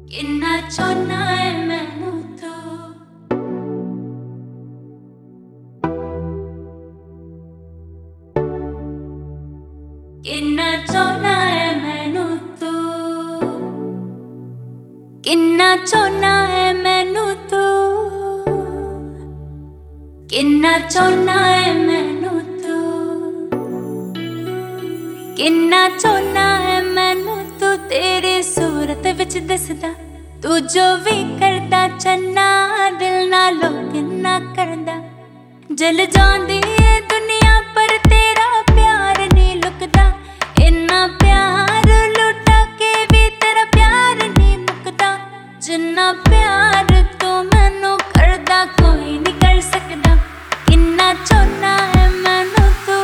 किन्ना चाहना है मैनू तू, किन्ना चाहना है मैनू तू, किन्ना चाहना है मैनू तू, किन्ना चाहना है मैनू तू, किन्ना चाहना है मैनू तू। तेरी सूरत विच दिसदा तू जो भी करदा, चन्ना दिल नालों किन्ना करदा। जल जांदी है दुनिया पर तेरा प्यार नहीं लुकदा, इन्ना प्यार लुटा के भी तेरा प्यार नहीं मुकदा। जिन्ना प्यार तू मैनू करदा कोई नहीं कर सकदा। किन्ना चाहना है मैनू तू,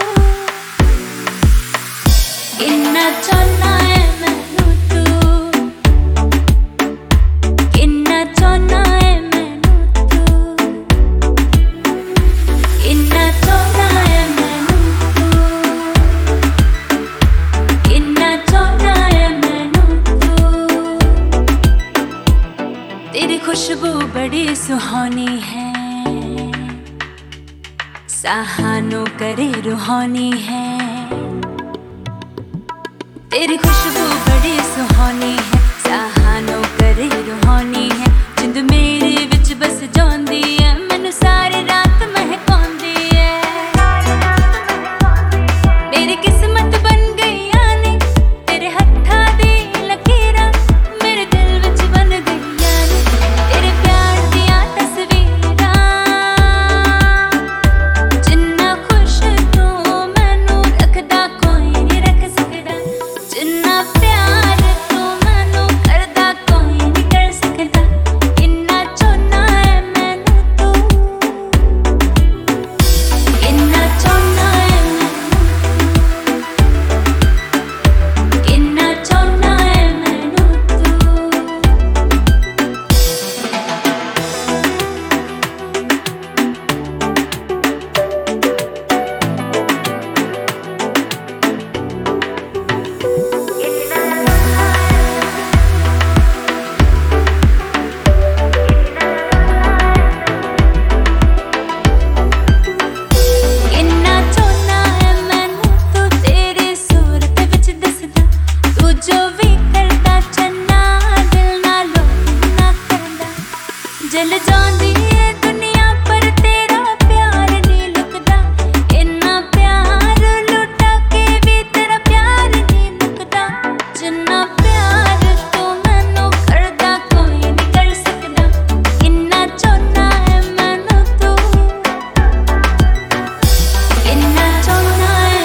किन्ना चाहना है मैनू तू, किन्ना चाहना है मैनू तू, किन्ना चाहना है मैनू तू, किन्ना चाहना है मैनू तू। तेरी खुशबू बड़ी सुहानी है, साहानों करे रूहानी है। तेरी खुशबू बड़ी सुहानी है, साहानों करे रूहानी है। जिंद मेरे विच बस जांदी है, मैनू सारी रात महकांदी है। मेरी किस्मत बन गईयां ने तेरे हत्थां दी लकीरां, मेरे दिल विच बन गईयां ने तेरे प्यार दियां तस्वीरां। जिन्ना खुश तू मैनू रखदा कोई नहीं रख सकदा, जिन्ना प्यार तू मैनू करदा कोई नहीं कर सकदा। किन्ना चाहना है मैनू तू, किन्ना चाहना है मैनू, किन्ना चाहना है मैनू तू। किन्ना चाहना है मैनू तू, तेरी सूरत विच दिसदा तू जो भी करदा, चन्ना दिल नालों किन्ना करदा। जल जांदी है दुनिया पर तेरा प्यार नहीं लुकदा, इन्ना प्यार लुटा के भी तेरा प्यार नहीं मुकदा। जिन्ना प्यार तू मैनू करदा कोई नहीं कर सकदा। किन्ना चाहना है मैनू तू, किन्ना चाहना है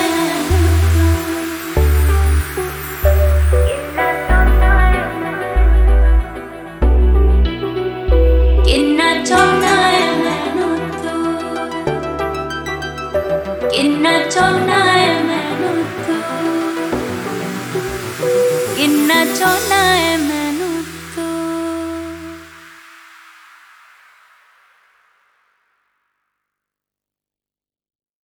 किन्ना चाहना है मैनू तू, किन्ना चाहना है मैनू तू, किन्ना चाहना है मैनू।